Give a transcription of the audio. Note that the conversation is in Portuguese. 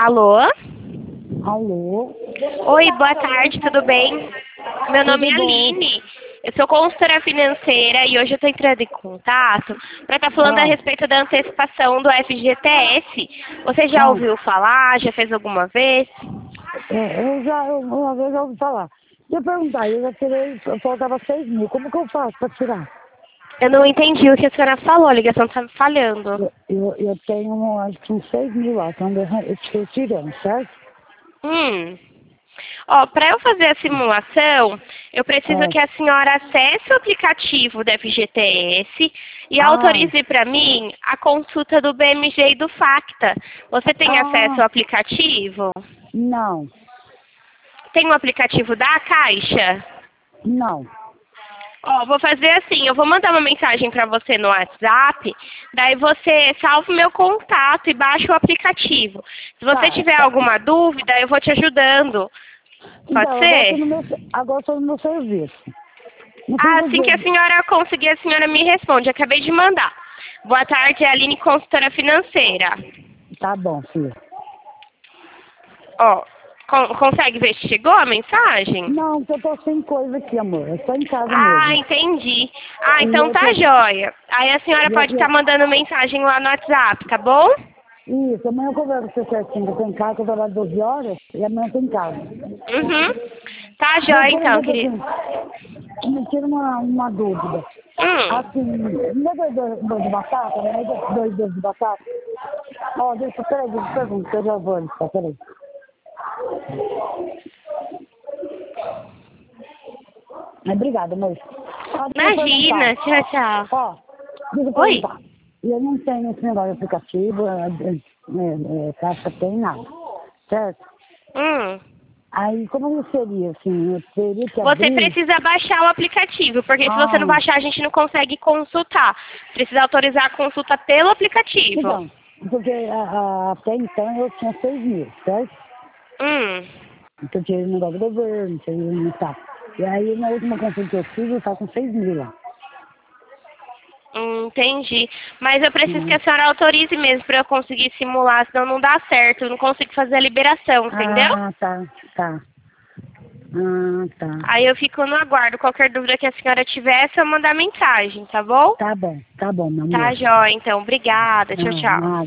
Alô? Alô? Oi, boa tarde, tudo bem? Meu nome é Tudo bom? Aline, eu sou consultora financeira e hoje eu estou entrando em contato para estar falando a Ah, respeito da antecipação do FGTS. Você já ah, ouviu falar? Já fez alguma vez? uma vez eu ouvi falar. Deixa eu perguntar, eu já tirei, faltava 6 mil, como que eu faço para tirar? Eu não entendi o que a senhora falou, a ligação está falhando. Eu tenho, acho que uns 6 mil lá, então eu estou tirando, certo? Hum. Ó, para eu fazer a simulação, eu preciso que Ah, a senhora acesse o aplicativo da FGTS e ah, autorize para mim a consulta do BMG e do Facta. Você tem acesso ah, ao aplicativo? não, Tem o aplicativo da Caixa? não. Ó, vou fazer assim, eu vou mandar uma mensagem para você no WhatsApp, daí você salva o meu contato e baixa o aplicativo. Se você Tá, tiver tá. alguma dúvida, eu vou te ajudando. Pode Então, ser? agora estou no meu serviço. Não fica Assim que a de... senhora conseguir, a senhora me responde. Acabei de mandar. Boa tarde, é a Aline, consultora financeira. Tá bom, filho. Ó, consegue ver se chegou a mensagem? Não, porque eu tô sem coisa aqui, amor. Eu tô em casa Ah, mesmo. entendi. Ah, E então eu tá tô... joia. Aí a senhora E eu, pode estar e mandando mensagem lá no WhatsApp, tá bom? Isso, amanhã eu converso com você certinho. Eu tô em casa, eu trabalho 12 horas e amanhã eu tô em casa. Uhum. Tá Mas, joia por então, exemplo, querido. assim, me tira uma dúvida. Hum. Assim, não é dois de batata? Não é dois de batata? Ó, peraí, deixa eu perguntar, que eu já vou, tá, peraí. Obrigada, amor. Ó, deixa eu Imagina, perguntar. tchau, tchau. Ó, deixa eu Oi? perguntar. Eu não tenho esse negócio de aplicativo, caixa tem nada, certo? Hum. Aí, como seria, assim, eu teria que Você abrir? precisa baixar o aplicativo, porque se você não Ah, baixar, a gente não consegue consultar. Precisa autorizar a consulta pelo aplicativo. então, porque até então eu tinha 6 mil, certo? Hum, Então eu tinha o negócio do governo, tinha e tal. E aí, na última consulta que eu fiz, eu estava com 6 mil lá. entendi. Mas eu preciso que Né? a senhora autorize mesmo para eu conseguir simular, senão não dá certo. Eu não consigo fazer a liberação, entendeu? Ah, tá, tá. Ah, tá. Aí eu fico no aguardo. Qualquer dúvida que a senhora tiver, é só mandar mensagem, tá bom? Tá bom, meu Tá, amor. jóia. Então, obrigada. Tchau, Ah, tchau. nada.